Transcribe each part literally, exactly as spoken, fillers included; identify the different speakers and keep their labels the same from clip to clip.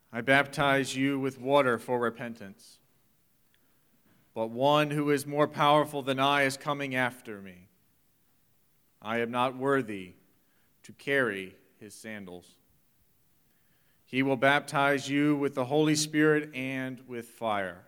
Speaker 1: I baptize you with water for repentance. But one who is more powerful than I is coming after me. I am not worthy to carry his sandals. He will baptize you with the Holy Spirit and with fire.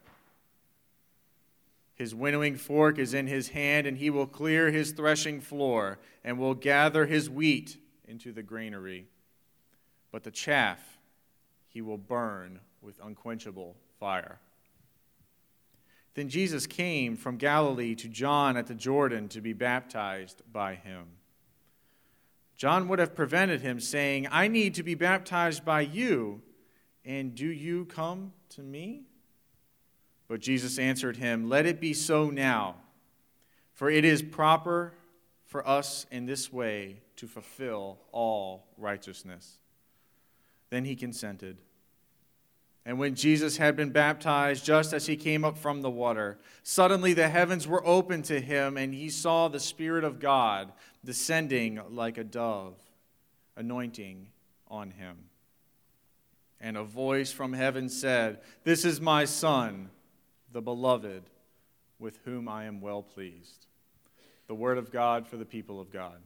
Speaker 1: His winnowing fork is in his hand, and he will clear his threshing floor and will gather his wheat into the granary. But the chaff he will burn with unquenchable fire. Then Jesus came from Galilee to John at the Jordan to be baptized by him. John would have prevented him, saying, I need to be baptized by you, and do you come to me? But Jesus answered him, Let it be so now, for it is proper for us in this way to fulfill all righteousness. Then he consented. And when Jesus had been baptized, just as he came up from the water, suddenly the heavens were opened to him, and he saw the Spirit of God descending like a dove, anointing on him. And a voice from heaven said, This is my Son, the beloved, with whom I am well pleased. The word of God for the people of God.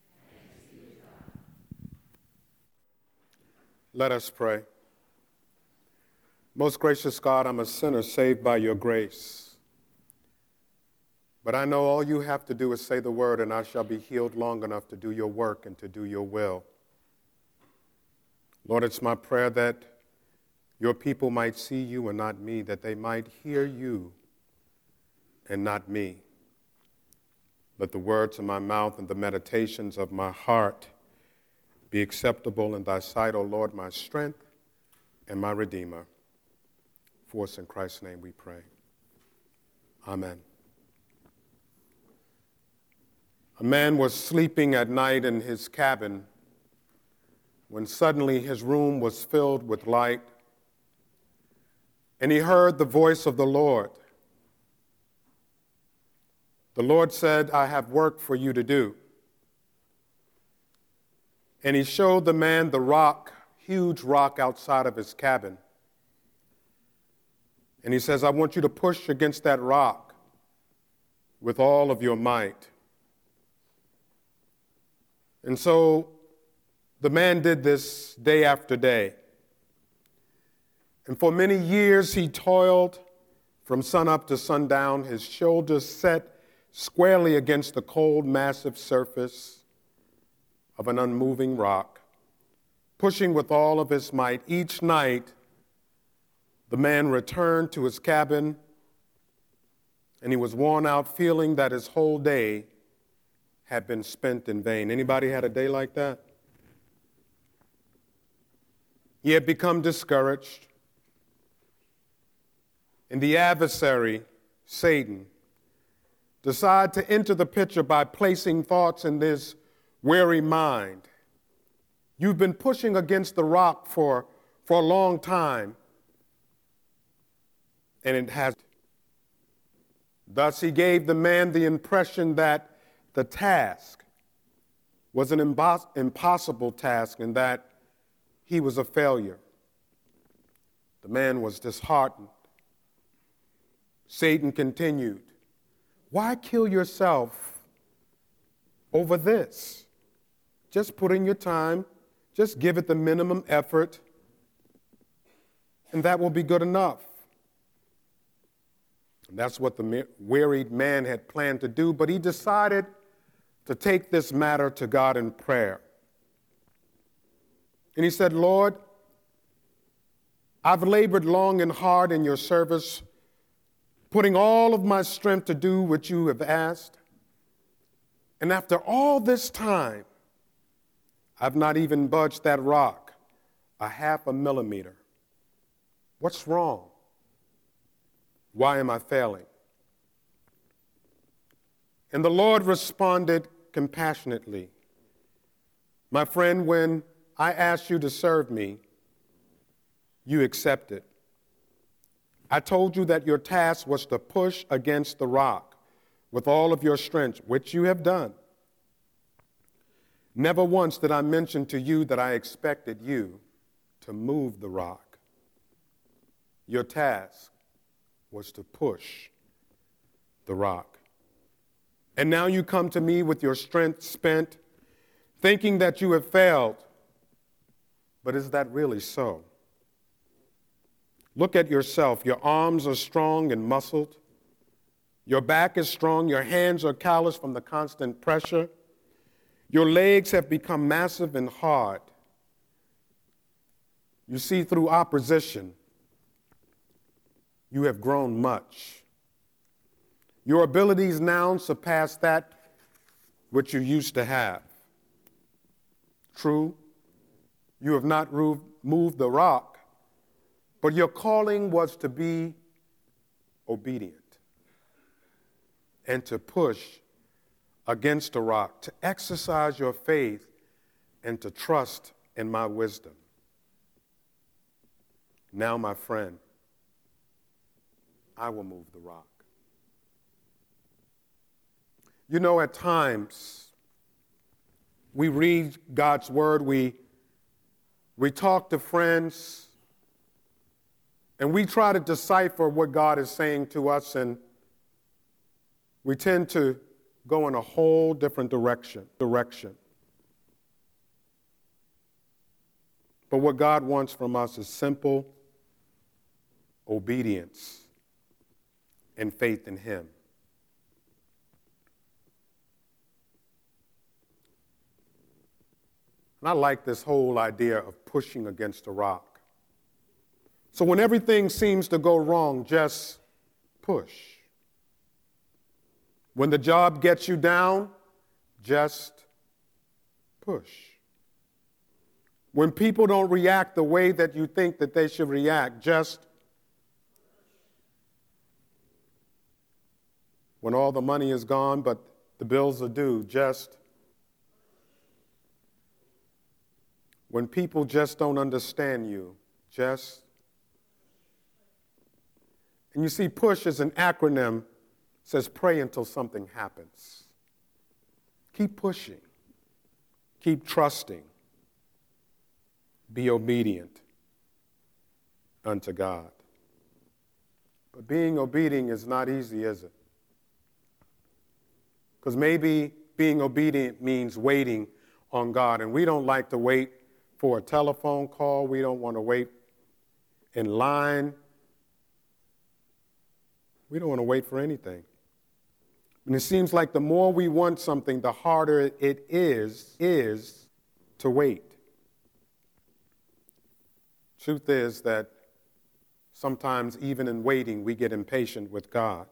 Speaker 2: Let us pray. Most gracious God, I'm a sinner saved by your grace. But I know all you have to do is say the word, and I shall be healed long enough to do your work and to do your will. Lord, it's my prayer that your people might see you and not me, that they might hear you and not me. Let the words of my mouth and the meditations of my heart be acceptable in thy sight, O Lord, my strength and my Redeemer. For us in Christ's name we pray. Amen. A man was sleeping at night in his cabin when suddenly his room was filled with light, and he heard the voice of the Lord. The Lord said, I have work for you to do. And he showed the man the rock, huge rock outside of his cabin. And he says, I want you to push against that rock with all of your might. And so the man did this day after day. And for many years he toiled from sunup to sundown, his shoulders set squarely against the cold, massive surface of an unmoving rock, pushing with all of his might. Each night, the man returned to his cabin, and he was worn out, feeling that his whole day had been spent in vain. Anybody had a day like that? He had become discouraged, and the adversary, Satan, decided to enter the picture by placing thoughts in this weary mind. You've been pushing against the rock for, for a long time, and it has. Thus, he gave the man the impression that the task was an impos- impossible task and that he was a failure. The man was disheartened. Satan continued, why kill yourself over this? Just put in your time, just give it the minimum effort, and that will be good enough. And that's what the wearied man had planned to do, but he decided to take this matter to God in prayer. And he said, Lord, I've labored long and hard in your service, putting all of my strength to do what you have asked. And after all this time, I've not even budged that rock a half a millimeter. What's wrong? Why am I failing? And the Lord responded compassionately. My friend, when I asked you to serve me, you accepted. I told you that your task was to push against the rock with all of your strength, which you have done. Never once did I mention to you that I expected you to move the rock. Your task was to push the rock. And now you come to me with your strength spent, thinking that you have failed. But is that really so? Look at yourself. Your arms are strong and muscled. Your back is strong. Your hands are calloused from the constant pressure. Your legs have become massive and hard. You see, through opposition, you have grown much. Your abilities now surpass that which you used to have. True, you have not moved the rock, but your calling was to be obedient and to push against the rock, to exercise your faith and to trust in my wisdom. Now, my friend, I will move the rock. You know, at times, we read God's word, we, we talk to friends, and we try to decipher what God is saying to us, and we tend to go in a whole different direction. direction. But what God wants from us is simple obedience and faith in Him. And I like this whole idea of pushing against a rock. So when everything seems to go wrong, just push. When the job gets you down, just push. When people don't react the way that you think that they should react, just when all the money is gone but the bills are due, just when people just don't understand you, just. And you see, PUSH is an acronym. It says pray until something happens. Keep pushing. Keep trusting. Be obedient unto God. But being obedient is not easy, is it? Because maybe being obedient means waiting on God, and we don't like to wait for a telephone call. We don't want to wait in line. We don't want to wait for anything. And it seems like the more we want something, the harder it is, is to wait. Truth is that sometimes even in waiting, we get impatient with God.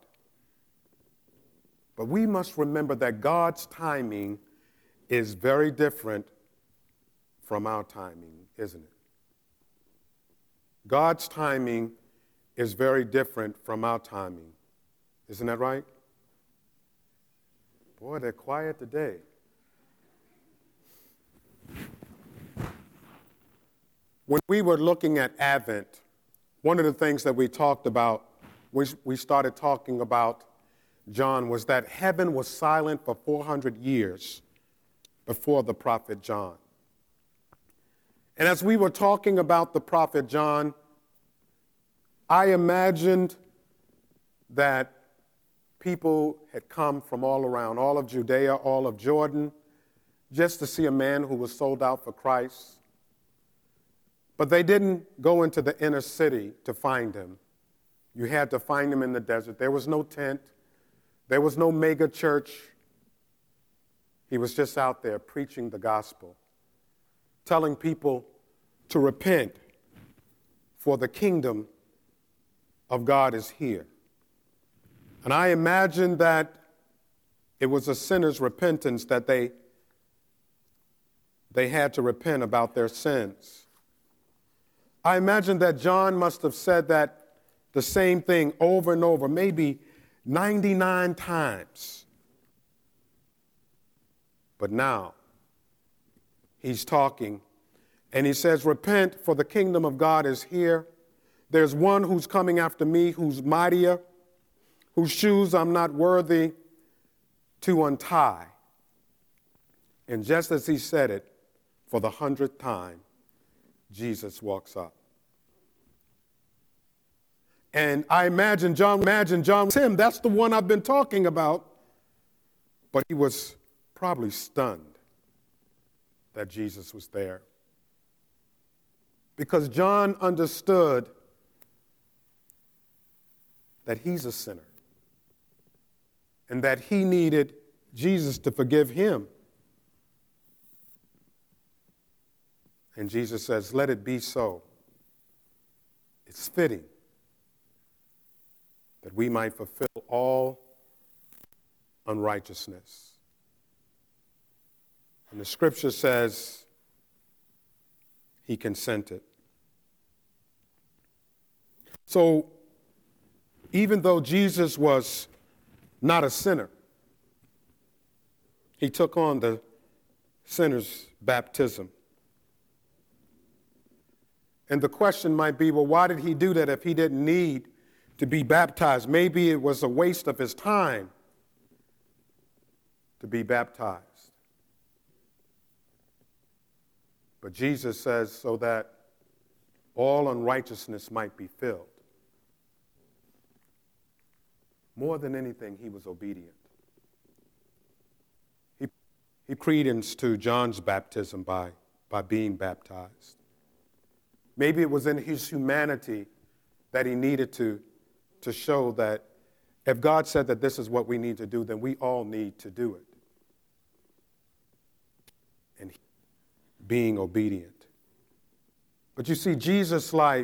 Speaker 2: But we must remember that God's timing is very different from our timing, isn't it? God's timing is very different from our timing. Isn't that right? Boy, they're quiet today. When we were looking at Advent, one of the things that we talked about, we, we started talking about John, was that heaven was silent for four hundred years before the prophet John. And as we were talking about the prophet John, I imagined that people had come from all around, all of Judea, all of Jordan, just to see a man who was sold out for Christ. But they didn't go into the inner city to find him. You had to find him in the desert. There was no tent. There was no mega church. He was just out there preaching the gospel, telling people to repent, for the kingdom of God is here. And I imagine that it was a sinner's repentance, that they, they had to repent about their sins. I imagine that John must have said that the same thing over and over, maybe ninety-nine times. But now he's talking and he says, repent, for the kingdom of God is here. There's one who's coming after me, who's mightier, whose shoes I'm not worthy to untie. And just as he said it, for the hundredth time, Jesus walks up. And I imagine John, imagine John was him. That's the one I've been talking about. But he was probably stunned that Jesus was there. Because John understood that he's a sinner and that he needed Jesus to forgive him. And Jesus says, let it be so. It's fitting that we might fulfill all unrighteousness. And the scripture says he consented. So even though Jesus was not a sinner, he took on the sinner's baptism. And the question might be, well, why did he do that if he didn't need to be baptized? Maybe it was a waste of his time to be baptized. But Jesus says so that all unrighteousness might be filled. More than anything, he was obedient. He, he credence to John's baptism by, by being baptized. Maybe it was in his humanity that he needed to, to show that if God said that this is what we need to do, then we all need to do it. And he, being obedient. But you see, Jesus' life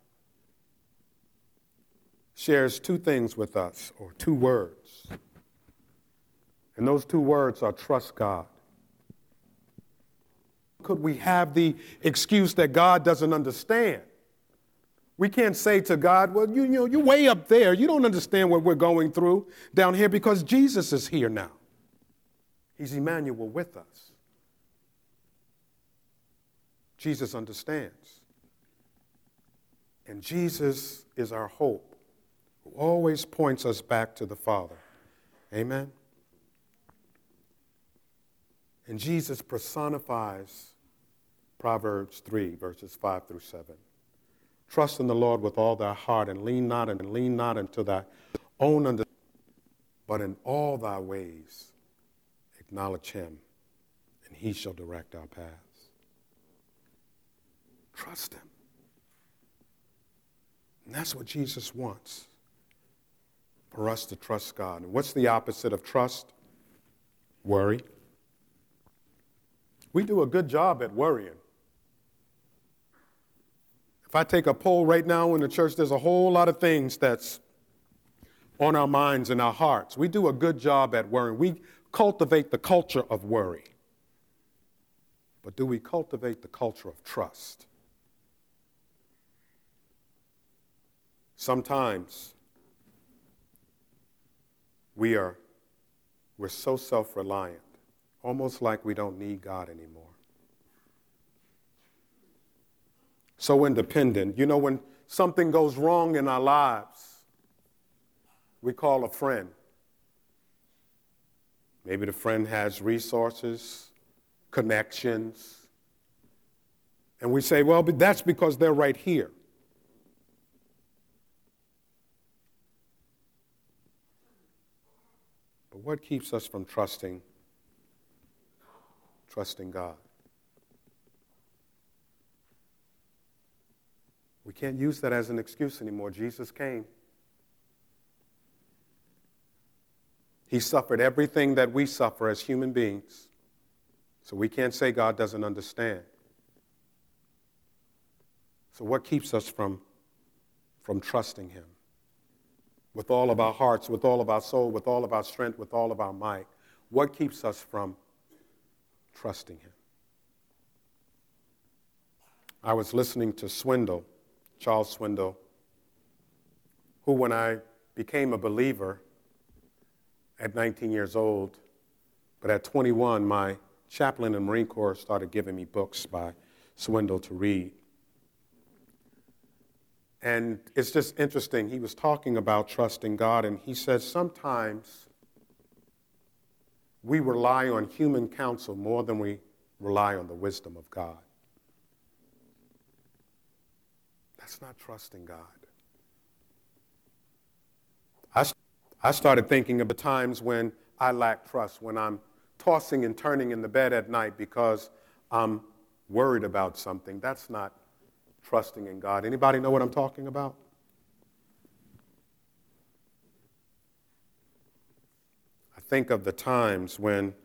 Speaker 2: shares two things with us, or two words. And those two words are trust God. Could we have the excuse that God doesn't understand? We can't say to God, well, you, you know, you're way up there. You don't understand what we're going through down here, because Jesus is here now. He's Emmanuel with us. Jesus understands. And Jesus is our hope, who always points us back to the Father. Amen? And Jesus personifies Proverbs three, verses five through seven. Trust in the Lord with all thy heart, and lean not and lean not unto thy own understanding, but in all thy ways acknowledge him, and he shall direct our paths. Trust him. And that's what Jesus wants, for us to trust God. And what's the opposite of trust? Worry. We do a good job at worrying. If I take a poll right now in the church, there's a whole lot of things that's on our minds and our hearts. We do a good job at worrying. We cultivate the culture of worry. But do we cultivate the culture of trust? Sometimes we are we're so self-reliant, almost like we don't need God anymore. So independent. You know, when something goes wrong in our lives, we call a friend. Maybe the friend has resources, connections, and we say, well, but that's because they're right here. But what keeps us from trusting, trusting God? We can't use that as an excuse anymore. Jesus came. He suffered everything that we suffer as human beings. So we can't say God doesn't understand. So what keeps us from, from trusting him? With all of our hearts, with all of our soul, with all of our strength, with all of our might. What keeps us from trusting him? I was listening to Swindoll, Charles Swindoll, who, when I became a believer at nineteen years old, but at twenty-one, my chaplain in the Marine Corps started giving me books by Swindoll to read. And it's just interesting. He was talking about trusting God, and he says sometimes we rely on human counsel more than we rely on the wisdom of God. That's not trusting God. I, I started thinking of the times when I lack trust, when I'm tossing and turning in the bed at night because I'm worried about something. That's not trusting in God. Anybody know what I'm talking about? I think of the times when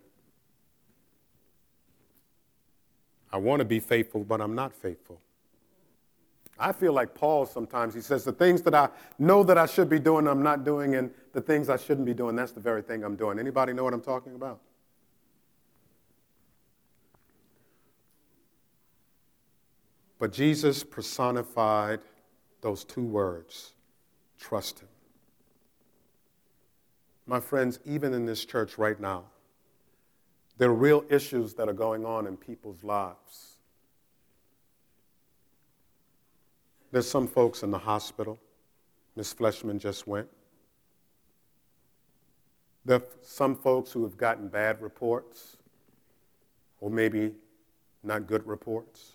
Speaker 2: I want to be faithful, but I'm not faithful. I feel like Paul sometimes. He says the things that I know that I should be doing, I'm not doing, and the things I shouldn't be doing, that's the very thing I'm doing. Anybody know what I'm talking about? But Jesus personified those two words, trust him. My friends, even in this church right now, there are real issues that are going on in people's lives. There's some folks in the hospital. Miss Fleshman just went. There are some folks who have gotten bad reports, or maybe not good reports.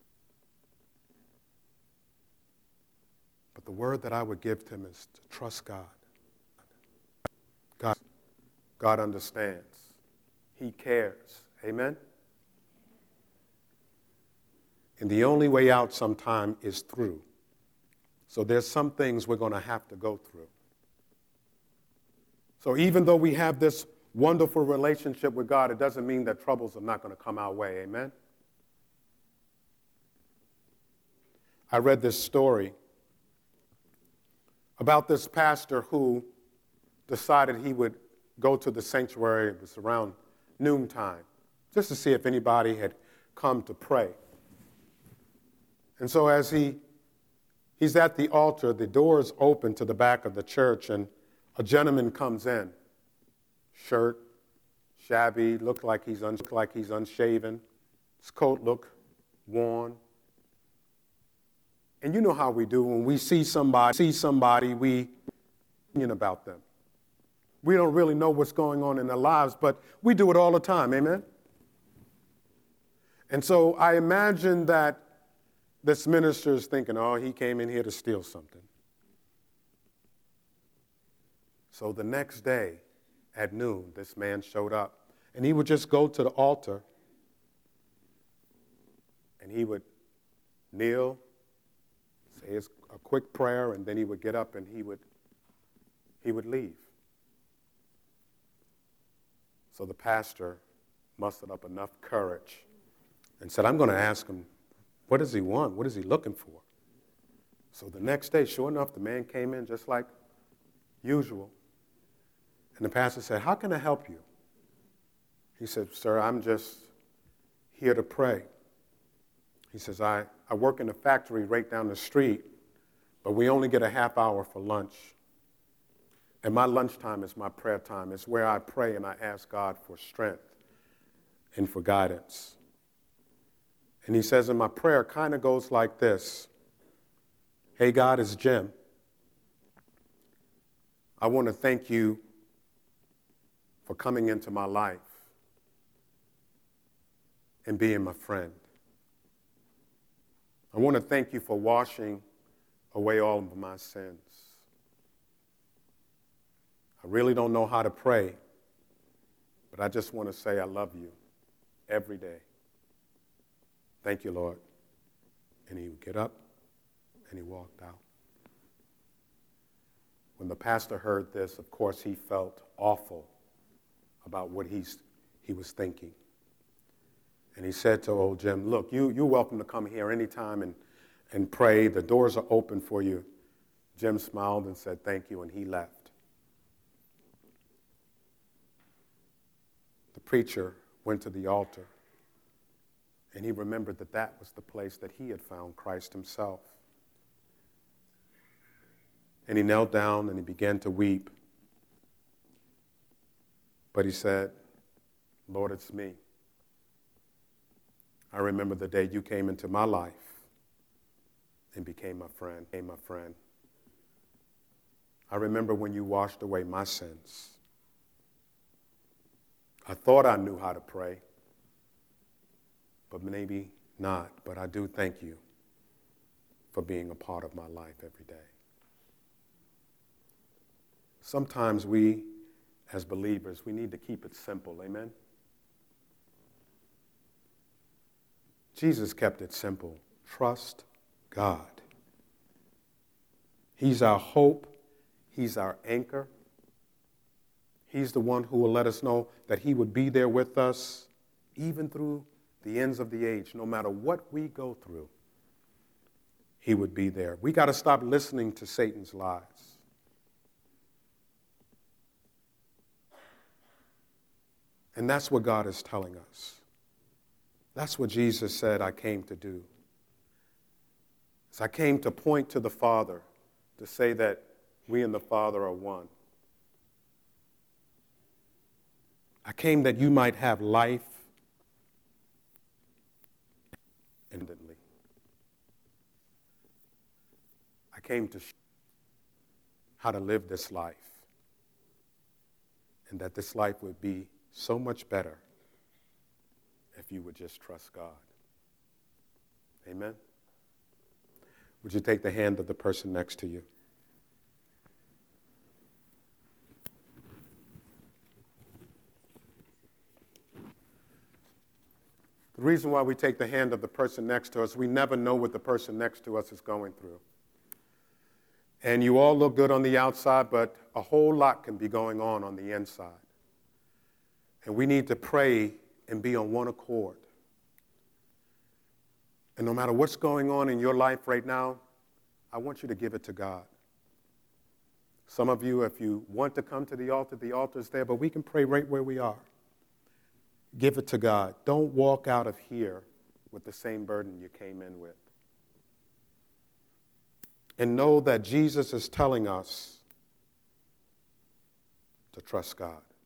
Speaker 2: But the word that I would give to him is to trust God. God, God understands. He cares. Amen? And the only way out sometime is through. So there's some things we're going to have to go through. So even though we have this wonderful relationship with God, it doesn't mean that troubles are not going to come our way. Amen? I read this story about this pastor who decided he would go to the sanctuary. It was around noontime, just to see if anybody had come to pray. And so as he he's at the altar, the door is open to the back of the church, and a gentleman comes in, shirt, shabby, looked like he's un- looked like he's unshaven, his coat looked worn. And you know how we do when we see somebody, see somebody, we opinion about them. We don't really know what's going on in their lives, but we do it all the time, amen? And so I imagine that this minister is thinking, oh, he came in here to steal something. So the next day at noon, this man showed up, and he would just go to the altar, and he would kneel, say his, a quick prayer, and then he would get up and he would he would leave. So the pastor mustered up enough courage and said, I'm going to ask him, what does he want? What is he looking for? So the next day, sure enough, the man came in just like usual. And the pastor said, how can I help you? He said, sir, I'm just here to pray. He says, I, I work in a factory right down the street, but we only get a half hour for lunch. And my lunchtime is my prayer time. It's where I pray and I ask God for strength and for guidance. And he says, and my prayer kind of goes like this. Hey, God, it's Jim. I want to thank you for coming into my life and being my friend. I want to thank you for washing away all of my sins. I really don't know how to pray, but I just want to say I love you every day. Thank you, Lord. And he would get up and he walked out. When the pastor heard this, of course, he felt awful about what he's, he was thinking. And he said to old Jim, look, you, you're welcome to come here anytime and, and pray. The doors are open for you. Jim smiled and said, thank you, and he left. The preacher went to the altar, and he remembered that that was the place that he had found Christ himself. And he knelt down and he began to weep. But he said, Lord, it's me. I remember the day you came into my life and became my friend, became my friend. I remember when you washed away my sins. I thought I knew how to pray, but maybe not. But I do thank you for being a part of my life every day. sometimes we, as believers, we need to keep it simple. Amen? Jesus kept it simple. Trust God. He's our hope. He's our anchor. He's the one who will let us know that he would be there with us even through the ends of the age. No matter what we go through, he would be there. We got to stop listening to Satan's lies. And that's what God is telling us. That's what Jesus said, I came to do. So I came to point to the Father, to say that we and the Father are one. I came that you might have life abundantly. I came to show how to live this life, and that this life would be so much better if you would just trust God. Amen? Would you take the hand of the person next to you? The reason why we take the hand of the person next to us, we never know what the person next to us is going through. And you all look good on the outside, but a whole lot can be going on on the inside. And we need to pray and be on one accord. And no matter what's going on in your life right now, I want you to give it to God. Some of you, if you want to come to the altar, the altar's there, but we can pray right where we are. Give it to God. Don't walk out of here with the same burden you came in with. And know that Jesus is telling us to trust God.